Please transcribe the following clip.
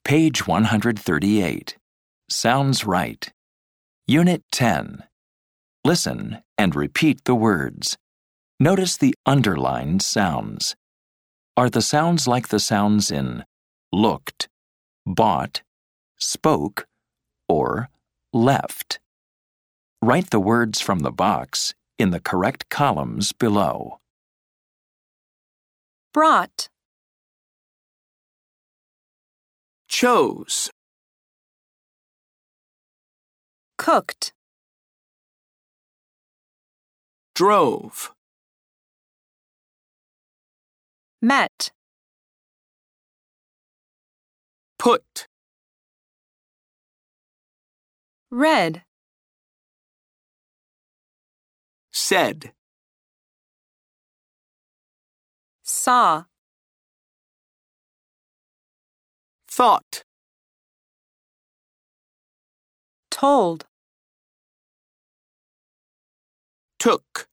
Page 138. Sounds right. Unit 10. Listen and repeat the words. Notice the underlined sounds. Are the sounds like the sounds in looked, bought, spoke, or left? Write the words from the box in the correct columns below. Brought, chose, cooked, drove, met, put, read, said, saw, thought, told, took.